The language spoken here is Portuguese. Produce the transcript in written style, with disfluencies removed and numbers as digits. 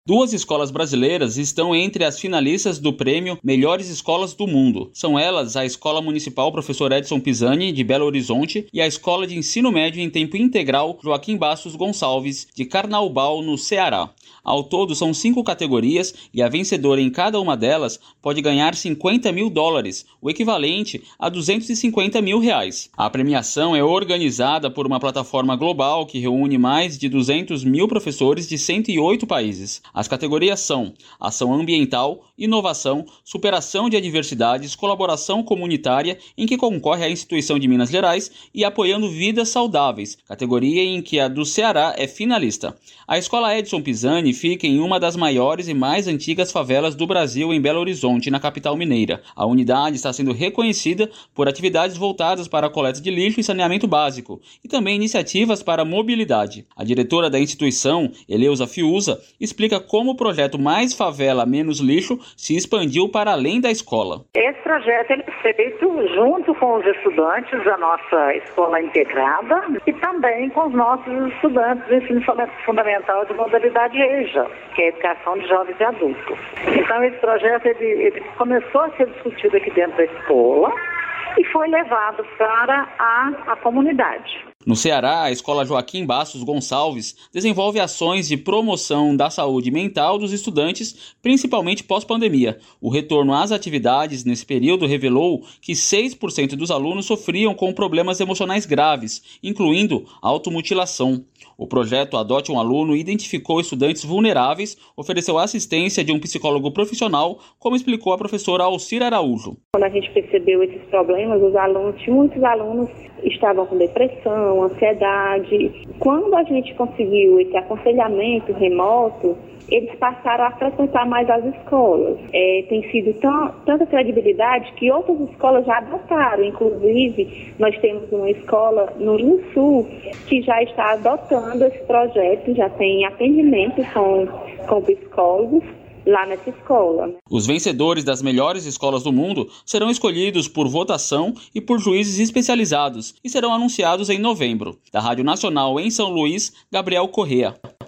Duas escolas brasileiras estão entre as finalistas do prêmio Melhores Escolas do Mundo. São elas a Escola Municipal Professor Edson Pisani, de Belo Horizonte, e a Escola de Ensino Médio em Tempo Integral Joaquim Bastos Gonçalves, de Carnaubal, no Ceará. Ao todo, são 5 categorias e a vencedora em cada uma delas pode ganhar $50 mil, o equivalente a R$250 mil. A premiação é organizada por uma plataforma global que reúne mais de 200 mil professores de 108 países. As categorias são Ação Ambiental, Inovação, Superação de Adversidades, Colaboração Comunitária, em que concorre a instituição de Minas Gerais, e Apoiando Vidas Saudáveis, categoria em que a do Ceará é finalista. A Escola Edson Pisani fica em uma das maiores e mais antigas favelas do Brasil, em Belo Horizonte, na capital mineira. A unidade está sendo reconhecida por atividades voltadas para a coleta de lixo e saneamento básico, e também iniciativas para a mobilidade. A diretora da instituição, Eleusa Fiuza, explica como o projeto Mais Favela Menos Lixo se expandiu para além da escola. Esse projeto ele é feito junto com os estudantes da nossa escola integrada e também com os nossos estudantes do ensino fundamental de modalidade EJA, que é a Educação de Jovens e Adultos. Então esse projeto ele começou a ser discutido aqui dentro da escola e foi levado para a comunidade. No Ceará, a Escola Joaquim Bastos Gonçalves desenvolve ações de promoção da saúde mental dos estudantes, principalmente pós-pandemia. O retorno às atividades nesse período revelou que 6% dos alunos sofriam com problemas emocionais graves, incluindo automutilação. O projeto Adote um Aluno identificou estudantes vulneráveis, ofereceu assistência de um psicólogo profissional, como explicou a professora Alcira Araújo. Quando a gente percebeu esses problemas, muitos alunos estavam com depressão, ansiedade. Quando a gente conseguiu esse aconselhamento remoto, eles passaram a frequentar mais as escolas. Tem sido tanta credibilidade que outras escolas já adotaram. Inclusive, nós temos uma escola no Rio Sul que já está adotando esse projeto, já tem atendimento com psicólogos lá nessa escola. Os vencedores das melhores escolas do mundo serão escolhidos por votação e por juízes especializados e serão anunciados em novembro. Da Rádio Nacional em São Luís, Gabriel Correa.